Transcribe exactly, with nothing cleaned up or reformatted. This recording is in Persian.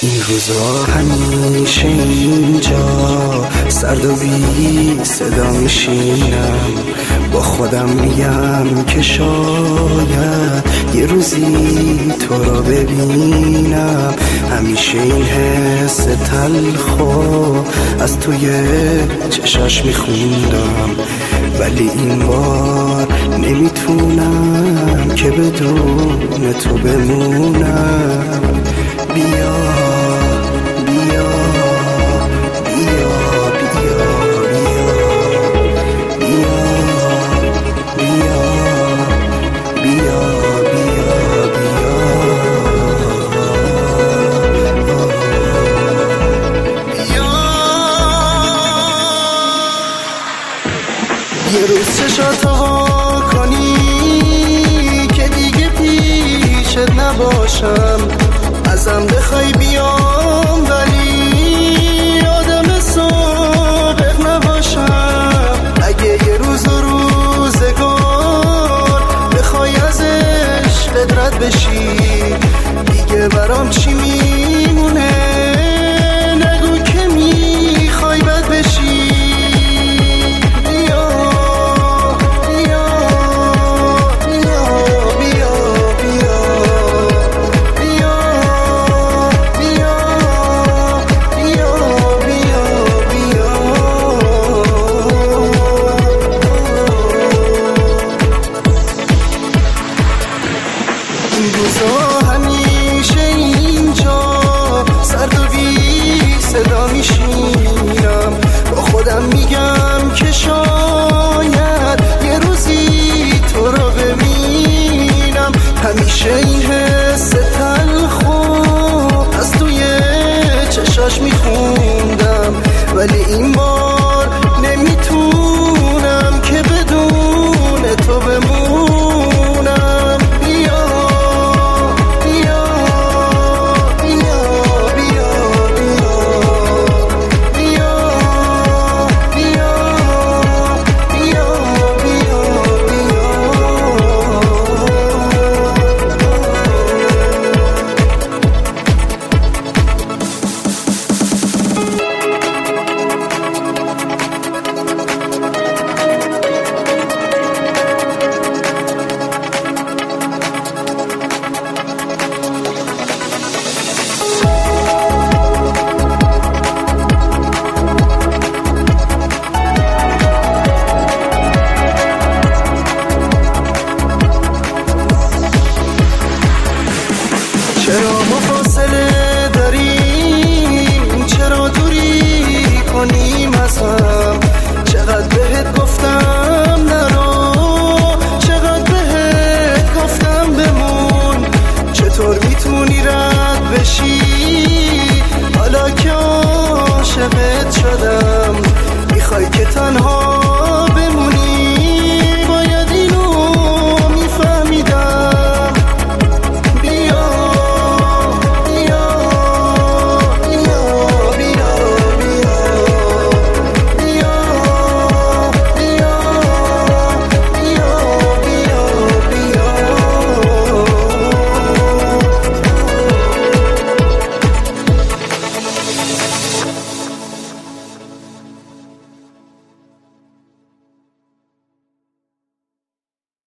این روزا همیشه اینجا سرد و بی صدا میشینم، با خودم میگم که شاید یه روزی تو را ببینم. همیشه این حس تلخو از توی چشاش میخوندم، ولی این بار نمیتونم که بدون تو بمونم. بیا بیا بیا بیا بیا بیا بیا بیا بیا یه روز چشاتو وا کنی که دیگه پیشت نباشم، ازم بخوای بیام ولی آدم سابق نباشم. اگه یه روز و روزگار بخوای از عشقت رد بشی، دیگه برام چی میمونه؟ نگو که میخوای بد بشی. این روزا همیشه اینجا سرد و بی صدا میشینم، با خودم میگم که شاید یه روزی تو رو ببینم. همیشه این حس تلخو از توی چشاش میخوندم، ولی این بار نمیتونم که بدون تو بمونم. چرا ما فاصله داریم؟ چرا دوری کنیم؟ اصلا